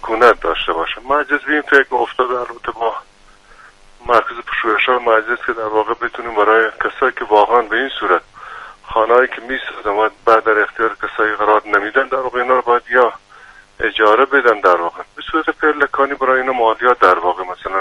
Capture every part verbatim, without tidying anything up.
سکونت داشته باشه. مجلس به این فکر افتاده در رابطه با مرکز پژوهش‌های مجلس که در واقع بتونیم برای کسایی که واقعا به این صورت خانه‌ای که می‌سازن و بعد در اختیار کسایی قرار نمیدن، در واقع اینا رو باید یا اجاره بدن، در واقع به صورت پلکانی برای اینا مالیات در واقع مثلا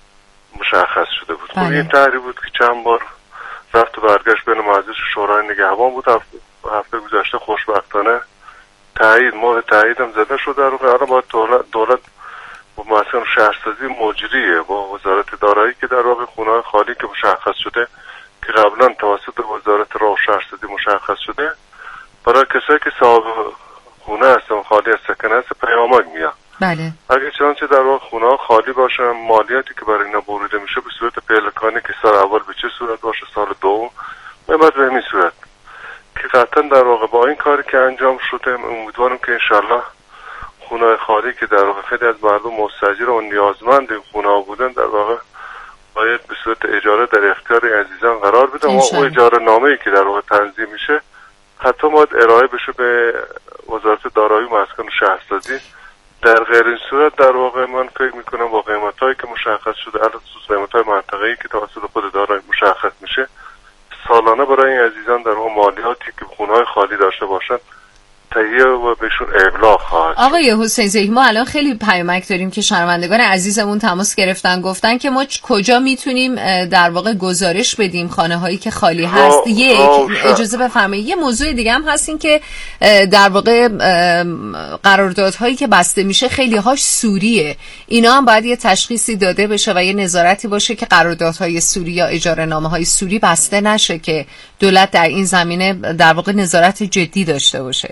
مشخص شده بود. خب این طرحی بود که چند بار رفت و برگشت بین مجلس شورای نگهبان بود. هفته, هفته گذشته خوشبختانه تایید مورد تایید هم زده شد. در واقع الان باید دولت دولت با مسکن شهرسازی مجریه با وزارت دارایی که در واقع خونه‌های خالی که مشخص شده که قبلا توسط وزارت راه و شهرسازی مشخص شده، برای کسایی که صاحب خونه هستن خالی از سکن هست پیامک میاد. بله. اگه چنانچه در واقع خونه‌ها خالی باشن، مالیاتی که برای اینا بریده میشه به صورت پلکانی که سال اول به چه صورت باشه، سال دوم بعد به همین صورت که قطعا در واقع با این کاری که انجام شده امیدوارم که انشالله خونه‌های خالی که در واقع خیلی از مردم مستاجر و نیازمند این خونه‌ها بودن در واقع باید به صورت اجاره در اختیار عزیزان قرار بدن و اون اجاره نامه‌ای که در واقع تنظیم میشه حتی باید ارائه بشه به وزارت دارایی و مسکن و شهرسازی. در غیر این صورت در واقع من فکر میکنم با قیمتایی که مشخص شده، البته خصوص قیمتای منطقه‌ای که توسط خود دارایی مشخص میشه، سالانه برای این عزیزان در واقع مالیاتی که خونه‌های خالی داشته باشن تهیه و بهشون ابلاغ خواهد. آقای حسین زاهدی، ما الان خیلی پیامک داریم که شنوندگان عزیزمون تماس گرفتن، گفتن که ما کجا میتونیم در واقع گزارش بدیم خانه هایی که خالی هست. را... یک را... اجازه بفرمایید یه موضوع دیگه هم هست، این که در واقع قراردادهایی که بسته میشه خیلی هاش سوریه، اینا هم باید یه تشخیصی داده بشه و یه نظارتی باشه که قراردادهای سوری یا اجاره نامه های سوری بسته نشه، که دولت در این زمینه در واقع نظارت جدی داشته باشه.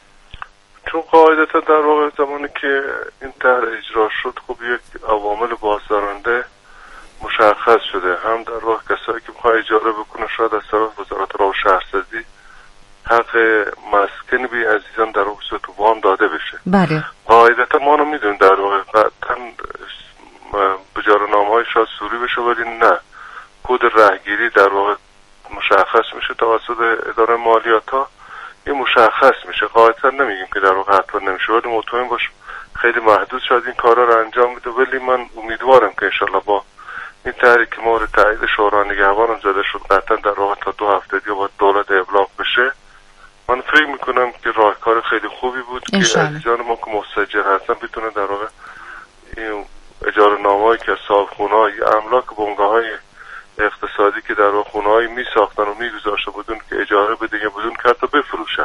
چون قاعدتا در واقع زمانی که این طرح اجرا شد خب یک عوامل بازدارنده مشخص شده، هم در واقع کسایی که میخواه اجاره بکنه شاید از طرف وزارت راه و شهرسازی حق مسکن به عزیزان در واقع صورت وام داده بشه. بله. قاعدتا ما رو میدونیم در واقع قطعا اجاره نامه‌های شاید سوری بشه ولی نه، کد رهگیری در واقع مشخص میشه توسط اداره مالیات ها، این مشخص میشه. قاعدتا نمیگیم که در واقع حتما نمیشه ولی مطمئن باش خیلی محدود شاید این کارا رو انجام بده، ولی من امیدوارم که انشالله با این طرحی که مورد تایید شورای نگهبان زده شد قطعا در واقع تا دو هفته دیگه با دولت ابلاغ بشه. من فکر میکنم که راهکار خیلی خوبی بود که عزیزان ما که مستاجر هستن بتونن در واقع این اجاره نامه‌ای که صاحب خونه‌ها یا املاک بنگاه‌های اقتصادی که در واقع خونه‌هایی می‌ساختن و می‌گذاشتن بدون که اجاره بده یا بدون که حتی بفروشن،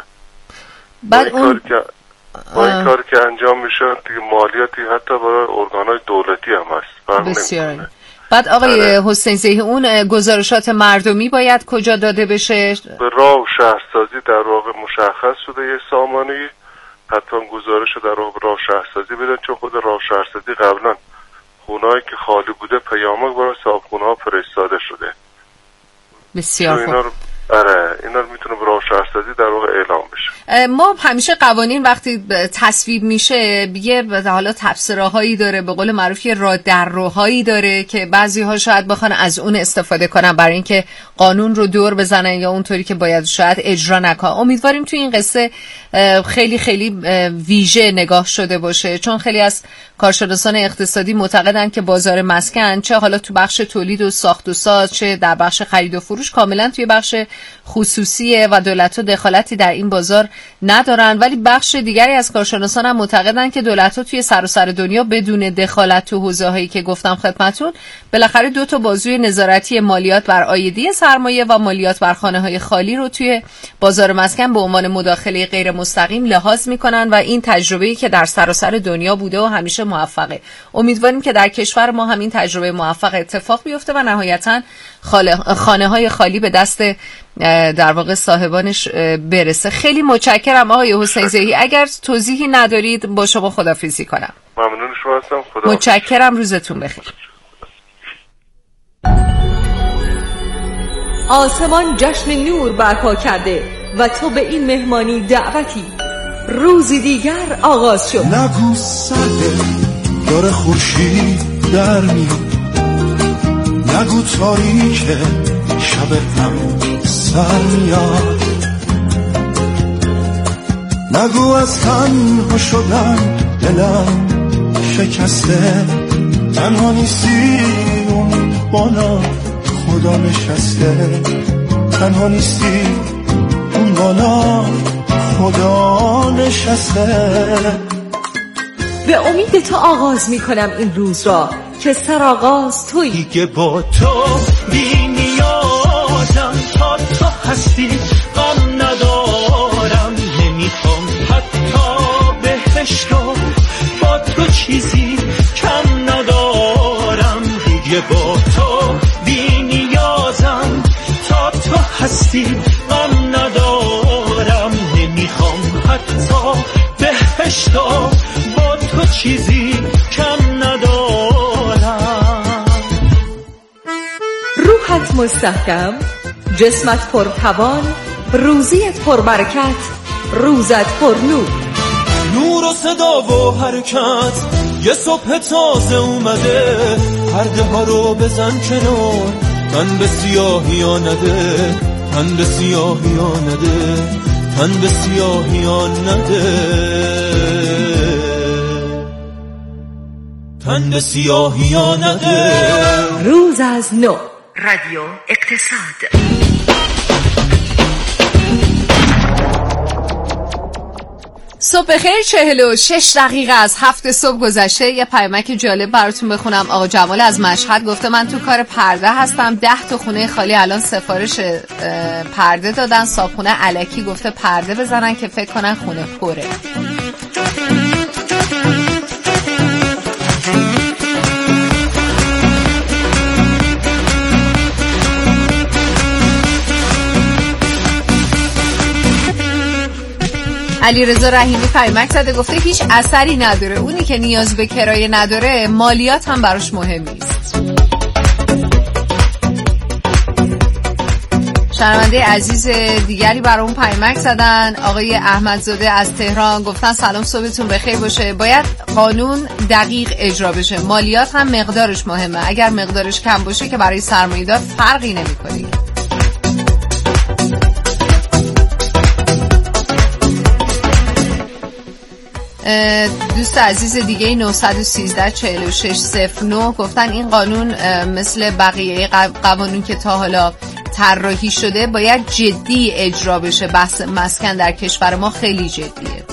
بعد با این اون... کاری که با این کاری که انجام میشه دیگه مالیاتی حتی برای ارگان‌های دولتی هم هست. بسیار. بعد آقای حسین زاهدی اون گزارشات مردمی باید کجا داده بشه؟ به راه و شهرسازی در واقع مشخص شده یه سامانه‌ای، حتما گزارش در واقع راه و شهرسازی بدن، چون خود راه و شهرسازی قبلا خونه‌ای که خالی بوده پیامک برای صاحب خونه‌ها فرستاده شده. بسیار خوب. اینا رو آره اینا رو میتونه برای شهرسازی در واقع اعلام بشه. ما همیشه قوانین وقتی تصویب میشه یه حالا تفسیرهایی داره، به قول معروف یه راه در روهایی داره که بعضی‌ها شاید بخوان از اون استفاده کنن برای اینکه قانون رو دور بزنن یا اونطوری که باید شاید اجرا نکنن. امیدواریم تو این قصه خیلی خیلی ویژه نگاه شده باشه، چون خیلی از کارشناسان اقتصادی معتقدن که بازار مسکن چه حالا تو بخش تولید و ساخت و ساز چه در بخش خرید و فروش کاملا توی بخش خصوصیه و دولت‌ها دخالتی در این بازار ندارن، ولی بخش دیگری از کارشناسان هم معتقدن که دولت‌ها توی سراسر دنیا بدون دخالت تو حوزه‌هایی که گفتم خدمتتون بالاخره دو تا بازوی نظارتی مالیات بر عایدی سرمایه و مالیات بر خانه‌های خالی رو توی بازار مسکن به عنوان مداخله غیر مستقیم لحاظ می‌کنن و این تجربه‌ای که در سراسر دنیا بوده و همیشه موفقه. امیدواریم که در کشور ما همین تجربه موفق اتفاق بیفته و نهایتاً خانه‌های خالی به دست در واقع صاحبانش برسه. خیلی متشکرم آقای حسین زاهدی. اگر توضیحی ندارید با شما خداحافظی کنم. ممنون شما هستم. خدا متشکرم، روزتون بخیر. آسمان جشن نور برپا کرده و تو به این مهمانی دعوتی. روزی دیگر آغاز شد. نگو سرده داره خورشید در میاد، نگو تاریکه شب هم سر میاد، نگو از تنها شدن دلم شکسته، تنها نیستی اون بالا خدا نشسته، تنها نیستی اون بالا خدا نشسته. به امید تو آغاز می کنم این روز را که سرآغاز تویی. دیگه با تو بی نیازم، تا تو هستی غم ندارم، نمیخوام حتی بهشتو با تو چیزی کم ندارم. دیگه با تو بی نیازم، تا تو هستی غم ندارم، نمیخوام حتی بهشتو با تو چیزی کم ندارم. روحت مستحکم، جسمت پرتوان، روزیت پربرکت، روزت پر نور. نور و صدا و حرکت، یه صبح تازه اومده، پرده ها رو بزن کنار، تن به سیاهی ها نده، تن به سیاهی ها نده، تن به سیاهی ها نده، تن به سیاهی ها نده. روز از نو، رادیو اقتصاد. صبح بخیر. چهل و شش دقیقه از هفت صبح گذشته. یه پیامک جالب براتون بخونم. آقا جمال از مشهد گفته من تو کار پرده هستم، ده تا خونه خالی الان سفارش پرده دادن، صابخونه الکی گفته پرده بزنن که فکر کنن خونه پره. علیرضا رحیمی پیامک زده گفته هیچ اثری نداره، اونی که نیاز به کرایه نداره مالیات هم براش مهم نیست. شنونده عزیز دیگری برام پیامک زدن. آقای احمدزاده از تهران گفتن سلام، صبحتون بخیر باشه. باید قانون دقیق اجرا بشه، مالیات هم مقدارش مهمه، اگر مقدارش کم باشه که برای سرمایه‌دار فرقی نمی‌کنه. دوست عزیز دیگه نه یک سه چهار شش صفر نه گفتن این قانون مثل بقیه قوانین که تا حالا طراحی شده باید جدی اجرا بشه. بحث مسکن در کشور ما خیلی جدیه.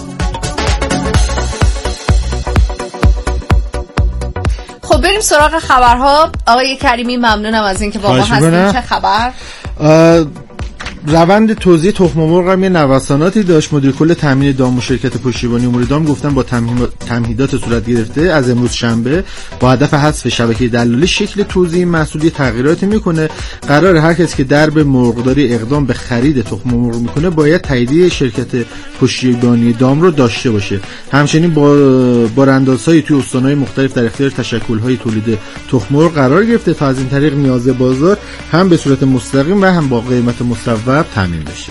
خب بریم سراغ خبرها. آقای کریمی ممنونم از اینکه با ما هستین. چه خبر؟ روند توزیع تخم مرغ هم یه نوساناتی داشت. مدیر کل تامین دام و شرکت پشتیبانی امور دام گفتن با تمهیدات صورت گرفته از امروز شنبه با هدف حذف شبکه دلالی شکل توزیع محصول تغییراتی میکنه. قرار هر کسی که درب مرغداری اقدام به خرید تخم مرغ میکنه باید تاییدیه شرکت پشتیبانی دام رو داشته باشه. همچنین با براندازهای توی استان‌های مختلف در اختیار تشکل‌های تولید تخم مرغ قرار گرفته تا از این طریق نیاز بازار هم به صورت مستقیم و هم با قیمت مصوب تامین بشه.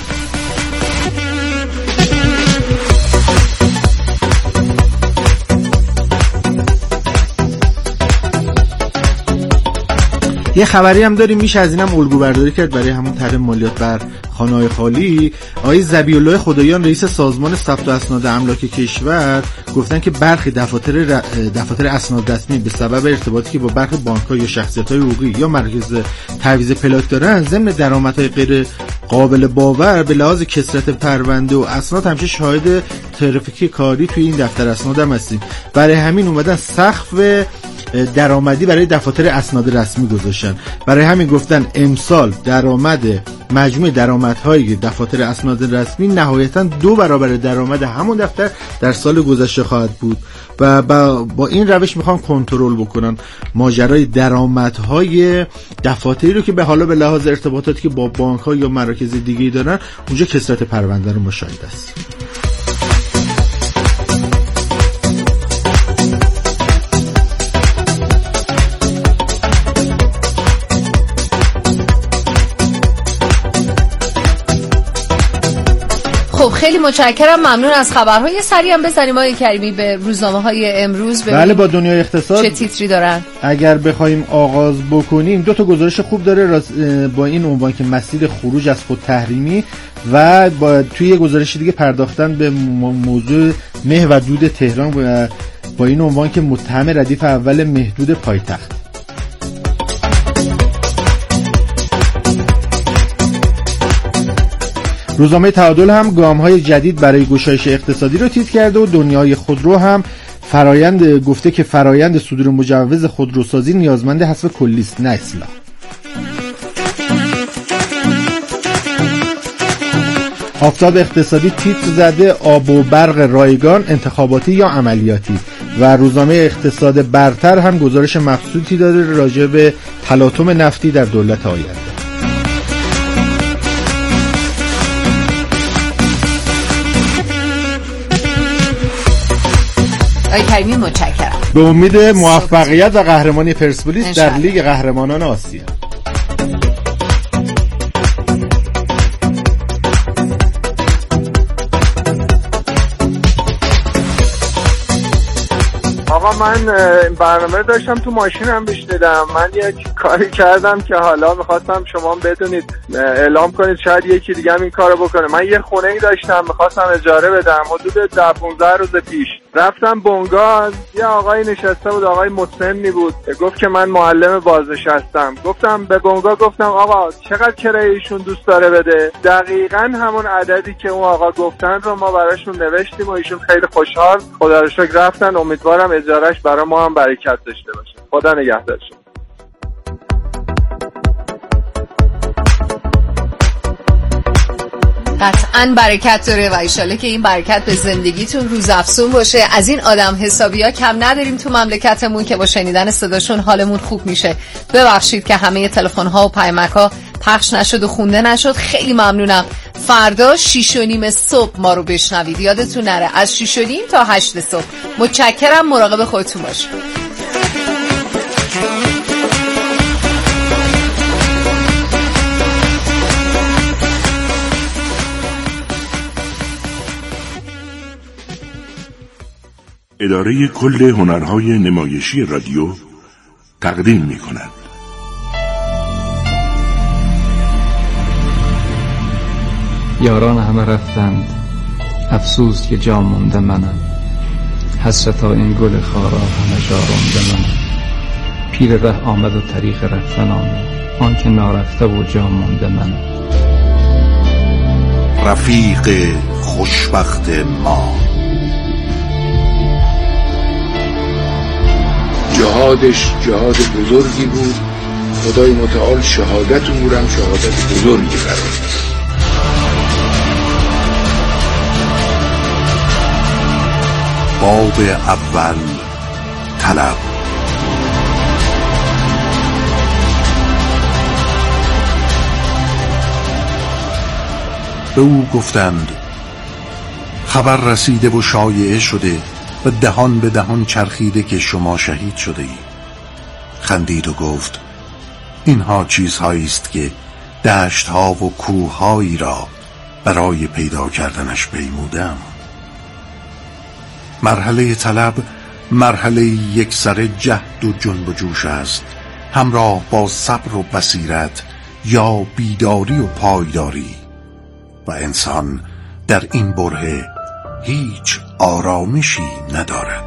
یه خبری هم داریم، میشه از اینم الگو برداری کرد برای همون طرح مالیات بر خانه‌های خالی. آقای ذبیح‌الله خدایان رئیس سازمان ثبت و اسناد املاک کشور گفتن که برخی دفاتر ر... دفاتر اسناد رسمی به سبب ارتباطی که با برخی بانک‌ها یا شخصیت‌های حقوقی یا مراکز تعویض پلاک دارن، ضمن درآمدهای غیر قابل باور به لحاظ کثرت پرونده و اسناد همیشه شاهد ترافیک کاری توی این دفتر اسناد هم هستیم. برای همین اومدن سقف درآمدی برای دفاتر اسناد رسمی گذاشتن. برای همین گفتن امسال درآمد مجموع درآمدهای دفاتر اسناد رسمی نهایتاً دو برابر درآمد همون دفتر در سال گذشته خواهد بود و با این روش میخوان کنترل بکنن ماجرای درآمدهای دفاتری رو که به حالا به لحاظ ارتباطاتی که با بانک‌ها یا مراکز دیگه‌ای دارن اونجا کثرت پرونده رو مشاهده است. خب خیلی متشکرم، ممنون از خبرهای سریع. هم بزنیم آقای کریمی به روزنامه‌های امروز ببینیم. بله، با دنیای اقتصاد چه تیتری دارن. اگر بخوایم آغاز بکنیم دو تا گزارش خوب داره با این عنوان که مسیر خروج از خود تحریمی و با توی گزارش دیگه پرداختن به موضوع مه و دود تهران و با این عنوان که متهم ردیف اول مهدود پایتخت. روزنامه تعادل هم گام‌های جدید برای گشایش اقتصادی رو تیتر کرده و دنیای خودرو هم فرایند گفته که فرایند صدور مجوز خودروسازی نیازمند حذف کلی است نه اصلاح. آفتاب اقتصادی تیتر زده آب و برق رایگان انتخاباتی یا عملیاتی و روزنامه اقتصاد برتر هم گزارش مبسوطی داده راجع به تلاطم نفتی در دولت آینده. آقای کریمی متشکرم. به امید موفقیت و قهرمانی پرسپولیس در لیگ قهرمانان آسیا. آقا من برنامه داشتم تو ماشینم میشنیدم. من یک کاری کردم که حالا میخواستم شما بدونید اعلام کنید شاید یکی دیگه هم این کارو بکنه. من یه خونه ای داشتم میخواستم اجاره بدم حدود ده پانزده روز پیش. رفتم بنگاه، یه آقای نشسته بود، آقای مسنی بود، گفت که من معلم بازنشستم. گفتم به بنگاه گفتم آقا چقدر کرایه ایشون دوست داره بده. دقیقاً همون عددی که اون آقا گفتن رو ما براشون نوشتیم و ایشون خیلی خوشحال خدا رو شکر رفتن. امیدوارم اجارهش برای ما هم برکت داشته باشه. خدا نگهدارشون. قطعاً برکت داره و ایشاله که این برکت به زندگیتون روزافزون باشه. از این آدم حسابی ها کم نداریم تو مملکتمون که با شنیدن صداشون حالمون خوب میشه. ببخشید که همه تلفن ها و پیامک ها پخش نشد و خونده نشد. خیلی ممنونم. فردا شیش و نیم صبح ما رو بشنوید. یادتون نره از شیش و نیم تا هشت صبح. متشکرم. مراقب خودتون باشید. اداره کل هنرهای نمایشی رادیو تقدیم می کند. یاران همه رفتند، افسوس که جا مونده منم. حسرتا این گل خارا همه جا رونده منم. پیر ره آمد و طریق رفتن آمد، آن که نارفته و جا مونده منم. رفیق خوشبخت ما جهادش جهاد بزرگی بود. خدای متعال شهادت امورم شهادت بزرگی قرار داد. باب اول طلب. به او گفتند خبر رسیده و شایعه شده و دهان به دهان چرخیده که شما شهید شده ای. خندید و گفت اینها چیزهایی است که دشت ها و کوه هایی را برای پیدا کردنش پیمودم. مرحله طلب مرحله یک سر جهد و جنب و جوش است، همراه با صبر و بصیرت یا بیداری و پایداری، و انسان در این بره هیچ آرامشی ندارد.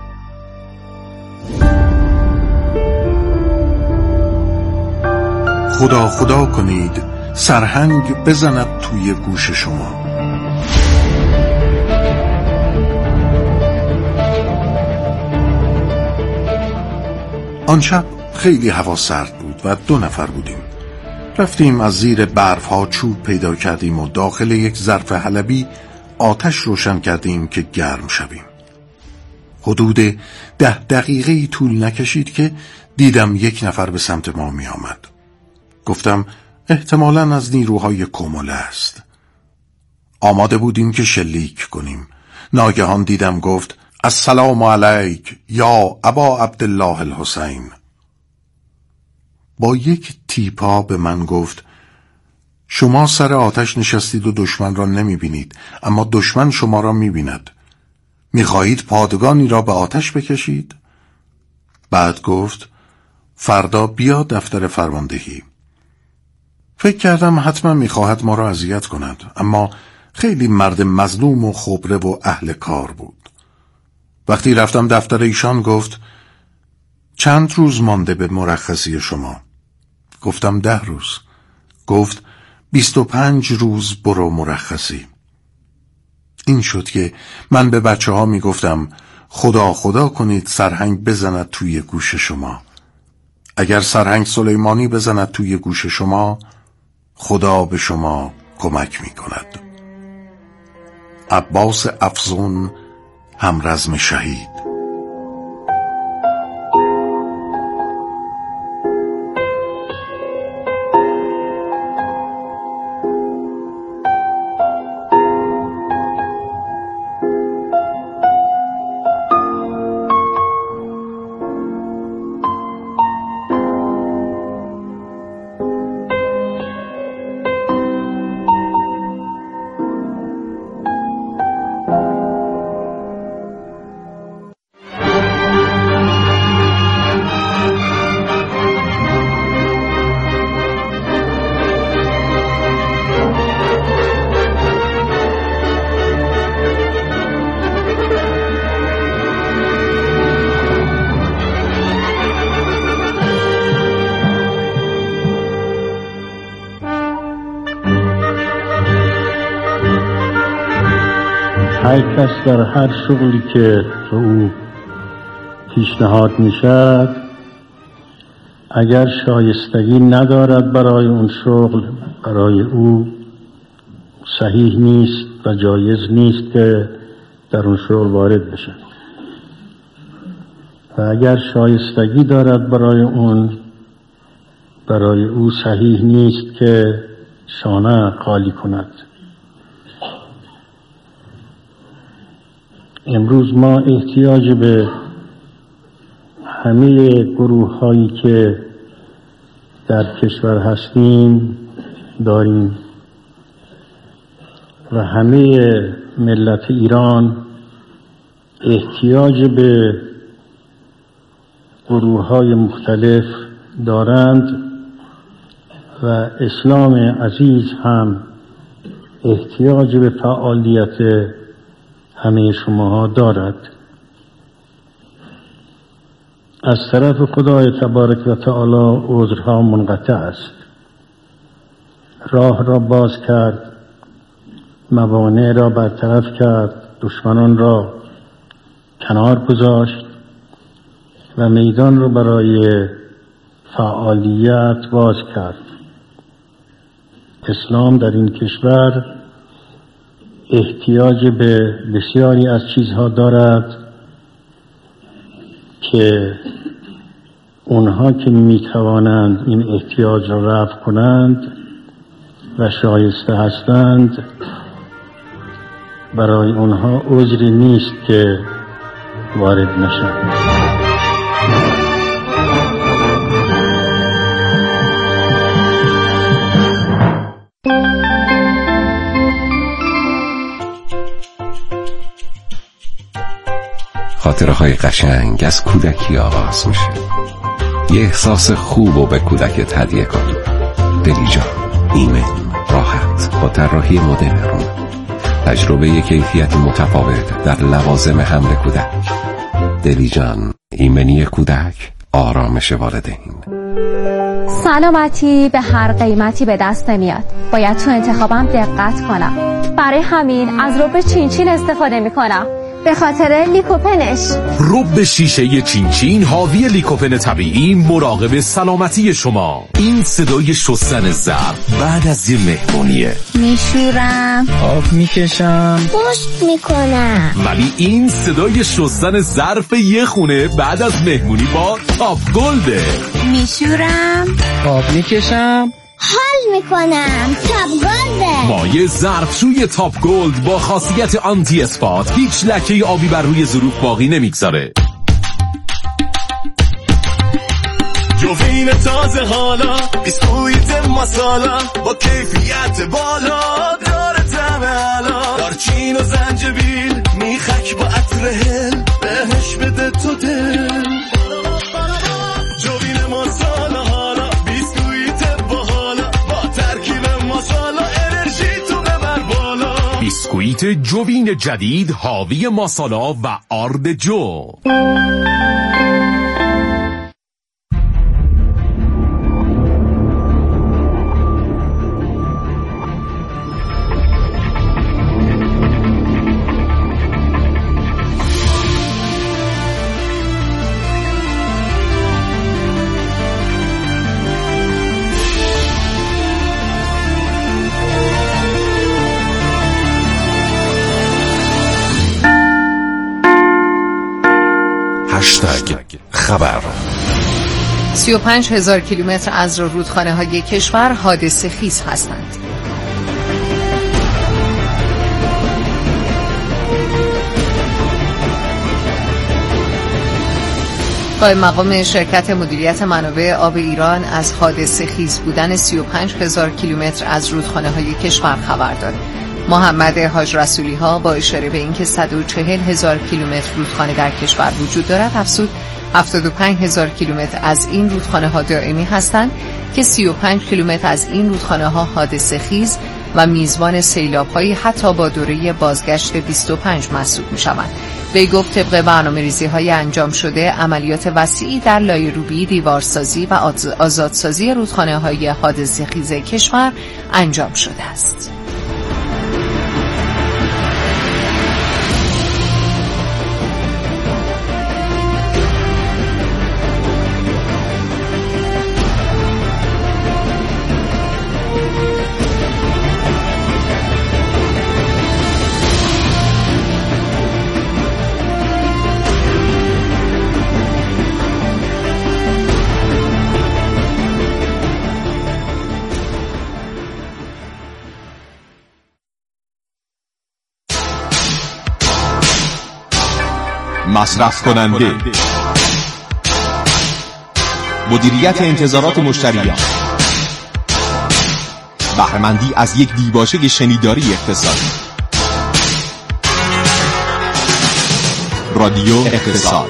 خدا خدا کنید سرهنگ بزند توی گوش شما. آن شب خیلی هوا سرد بود و دو نفر بودیم. رفتیم از زیر برف ها چوب پیدا کردیم و داخل یک ظرف حلبی آتش روشن کردیم که گرم شویم. حدود ده دقیقه طول نکشید که دیدم یک نفر به سمت ما می آمد. گفتم احتمالاً از نیروهای کومله است. آماده بودیم که شلیک کنیم. ناگهان دیدم گفت السلام علیک یا ابا عبدالله الحسین. با یک تیپا به من گفت شما سر آتش نشستید و دشمن را نمی بینید، اما دشمن شما را می بیند. می خواهید پادگانی را به آتش بکشید؟ بعد گفت فردا بیا دفتر فرماندهی. فکر کردم حتما می خواهد ما را اذیت کند، اما خیلی مرد مظلوم و خبره و اهل کار بود. وقتی رفتم دفتر ایشان گفت چند روز مانده به مرخصی شما؟ گفتم ده روز. گفت بیست و پنج روز برو مرخصی. این شد که من به بچه ها می گفتم خدا خدا کنید سرهنگ بزند توی گوش شما. اگر سرهنگ سلیمانی بزند توی گوش شما، خدا به شما کمک می کند. عباس افزون، همرزم شهید. هر کس در هر شغلی که به او پیشنهاد می شود اگر شایستگی ندارد برای اون شغل، برای او صحیح نیست و جایز نیست که در اون شغل وارد بشه. و اگر شایستگی دارد برای اون، برای او صحیح نیست که شانه خالی کند. امروز ما احتیاج به همه گروه هایی که در کشور هستیم داریم و همه ملت ایران احتیاج به گروه های مختلف دارند و اسلام عزیز هم احتیاج به فعالیت همه شماها دارد. از طرف خدای تبارک و تعالی عذرها منقطع است. راه را باز کرد، موانع را برطرف کرد، دشمنان را کنار گذاشت و میدان را برای فعالیت باز کرد. اسلام در این کشور احتیاج به بسیاری از چیزها دارد که اونها که میتوانند این احتیاج را رفع کنند و شایسته هستند، برای اونها عذری نیست که وارد نشند. خاطره‌های قشنگ از کودکی آغاز میشه. یه احساس خوب و به کودکت هدیه کن. دلیجان، ایمن، راحت، با طراحی مدرن. تجربه ی کیفیت متفاوت در لوازم حمل کودک. دلیجان، ایمنی کودک، آرامش والدین. سلامتی به هر قیمتی به دست نمیاد. باید تو انتخابم دقت کنم. برای همین از رب چینچین استفاده میکنم. به خاطر لیکوپنش. رب شیشه چینچین حاوی لیکوپن طبیعی مراقب سلامتی شما. این صدای شستن ظرف بعد از یه مهمونیه. میشورم، آب میکشم، پشت میکنم. ولی این صدای شستن ظرف یه خونه بعد از مهمونی با تاپ گلده. میشورم، آب میکشم، حال میکنم. تاپ گلده. مایع ظرفشوی تاپ گلد با خاصیت آنتی اسپات هیچ لکه آبی بر روی ظروف باقی نمیگذاره. جوین تازه حالا، بیسکویت مسالا با کیفیت بالا، داره طعم علا، دارچین و زنجبیل، میخک با عطر هل، بهش بده تو دل. جوین مسالا حالا، بیسکویت با حالا، با ترکیب مسالا انرژی تو ببر بالا. بیسکویت ساپلمنت جوین جدید حاوی ماسالا و آرد جو. خبر. سی و پنج هزار کیلومتر از رودخانه های کشور حادثه خیز هستند. قائم مقام شرکت مدیریت منابع آب ایران از حادثه خیز بودن سی و پنج هزار کیلومتر از رودخانه های کشور خبر داد. محمد حاج رسولی ها با اشاره به اینکه صد و چهل هزار کیلومتر رودخانه در کشور وجود دارد افزود هفتاد و پنج هزار کیلومتر از این رودخانه ها دائمی هستند که سی و پنج کیلومتر از این رودخانه ها حادثه خیز و میزبان سیلاب هایی حتی با دوره بازگشت بیست و پنج محسوب می شوند. وی گفت طبق برنامه‌ریزی های انجام شده عملیات وسیعی در لایه‌روبی، دیوارسازی و آزادسازی رودخانه های حادثه خیز کشور انجام شده است. مصرف کننده، مدیریت انتظارات مشتریان، بهره‌مندی از یک دیباچه شنیداری اقتصادی. رادیو اقتصاد.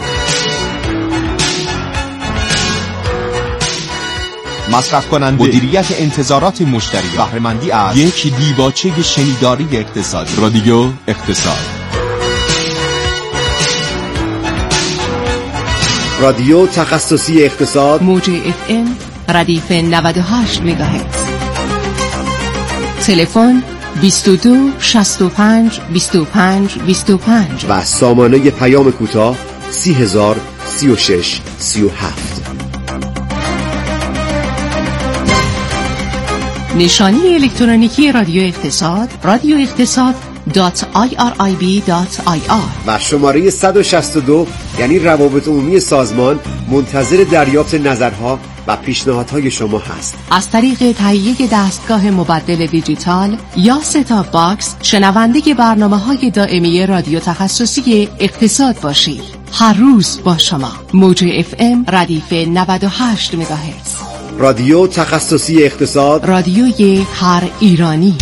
مصرف کننده، مدیریت انتظارات مشتریان، بهره‌مندی از یک دیباچه شنیداری اقتصادی. رادیو اقتصاد. رادیو تخصصی اقتصاد، موج اف ام ردیف نود و هشت مگاهرتز. تلفن بیست و دو شصت و پنج بیست و پنج بیست و پنج و سامانه پیام کوتاه سی هزار سی و شش سی و هفت. نشانی الکترونیکی رادیو اقتصاد رادیو اقتصاد دات آی آر آی بی دات آی آر و شماره صد و شصت و دو یعنی روابط عمومی سازمان منتظر دریافت نظرها و پیشنهادهای شما هست. از طریق تهیه دستگاه مبدل دیجیتال یا ستاپ باکس شنونده برنامه‌های دائمی رادیو تخصصی اقتصاد باشید. هر روز با شما. موج اف ام ردیف نود و هشت مگاهرتز. رادیو تخصصی اقتصاد، رادیوی هر ایرانی.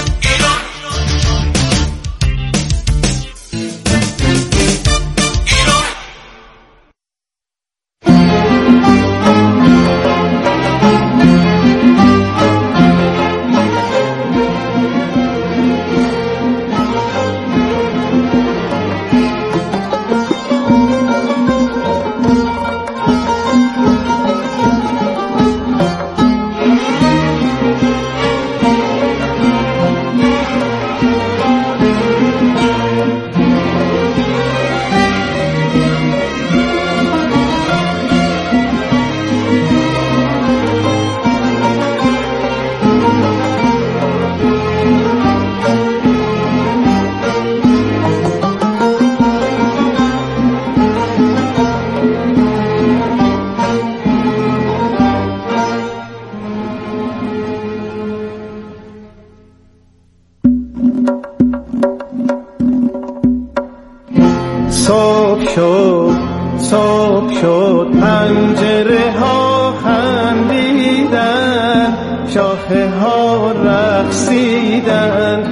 صبح شد صبح شد پنجره ها خندیدن، شاخه ها رقصیدن،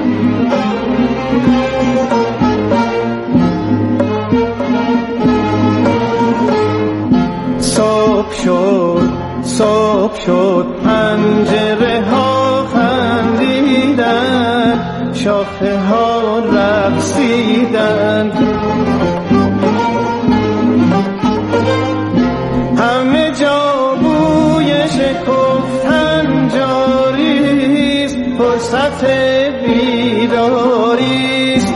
صبح شد صبح شد پنجره ها خندیدن، شاخه ها رقصیدند، همه جا بوی شکفتن جاریست، فرصت بیداریست.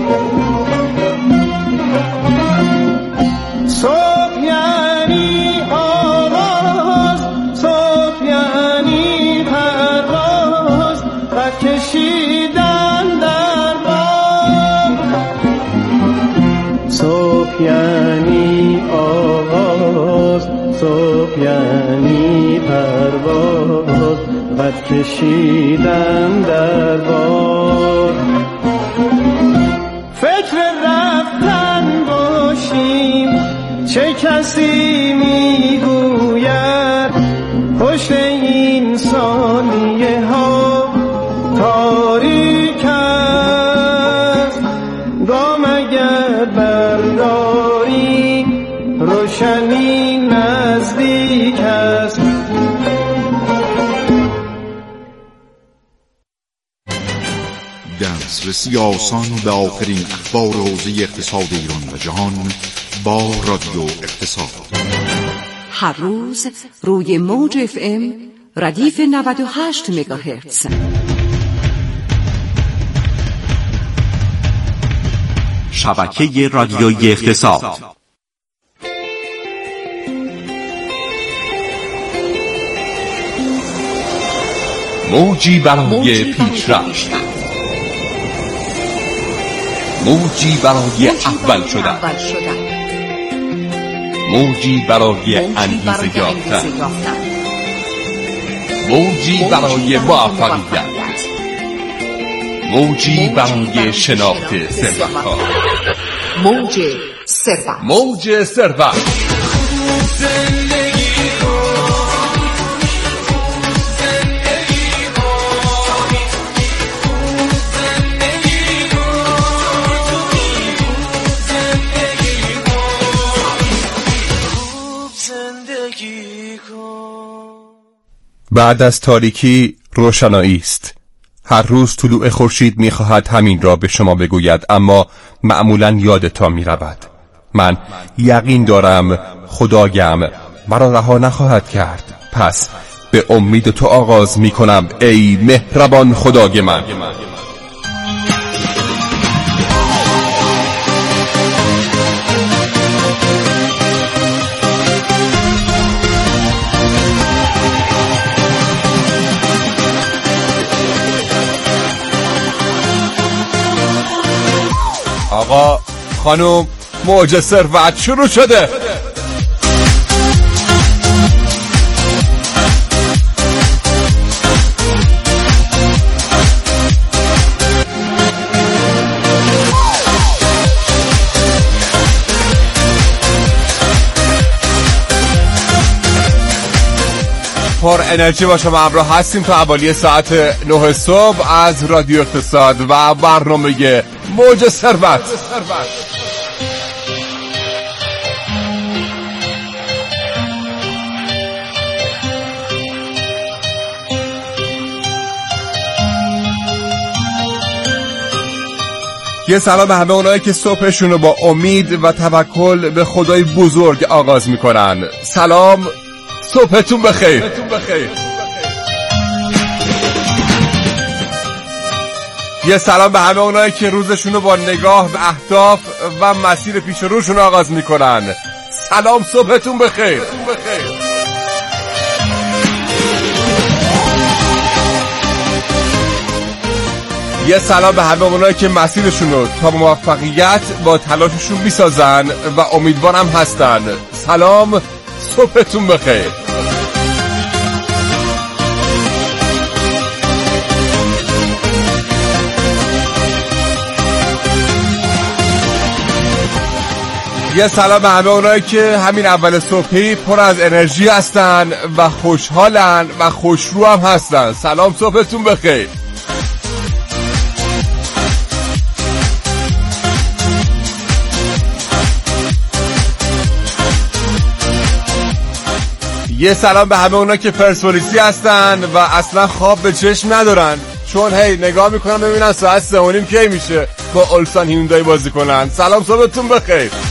صبح یعنی آواز، صبح یعنی پرواز، خط کشیدن در باغ. صبح یعنی آواز، صبح یعنی پرواز، خط کشیدن در باغ. فکر رفتن باشیم، چه کسی میگوید پشت این ثانیه ها تاریک است. گام اگر برداری روشنی نزدیک است. دسترسی آسان به آخرین اخبار حوزه اقتصاد ایران و جهان با رادیو اقتصاد. هر روز روی موج اف ام ردیف نود و هشت مگاهرتز. شبکه رادیویی اقتصاد. موجی برای پیشرفت، موجی برای اول شدن، موجی برای انگیزه یافتن، موجی برای موفقیت، موجی برای شناخت ثروت‌ها. موج ثروت، موج ثروت. بعد از تاریکی روشنایی است. هر روز طلوع خورشید می‌خواهد همین را به شما بگوید، اما معمولاً یادتان می‌رود. من یقین دارم خدایم مرا رها نخواهد کرد، پس به امید تو آغاز می‌کنم ای مهربان خدای من. آقا خانم، موج ثروت شروع شده. پر انرژی با شما همراه هستیم تا حوالی ساعت نه صبح از رادیو اقتصاد و برنامه موج ثروت. یه سلام به همه اونایی که صبحشون رو با امید و توکل به خدای بزرگ آغاز میکنن. سلام، صبحتون بخیر. یه سلام به همه اونایی که روزشون رو با نگاه به اهداف و مسیر پیش روشون آغاز میکنن. سلام، صبحتون بخیر. یه سلام به همه اونایی که مسیرشون رو تا موفقیت با تلاششون میسازن و امیدوارم هستن. سلام، صبحتون بخیر. یه سلام به همه اونایی که همین اول صبحی پر از انرژی هستن و خوشحالن و خوشرو هم هستن. سلام، صبحتون بخیر. یه سلام به همه اونا که پرسپولیسی هستن و اصلا خواب به چشم ندارن، چون هی نگاه میکنم ببینم ساعت سه و نیم کی میشه با اولسان هیوندای بازی کنن. سلام صبحتون بخیر.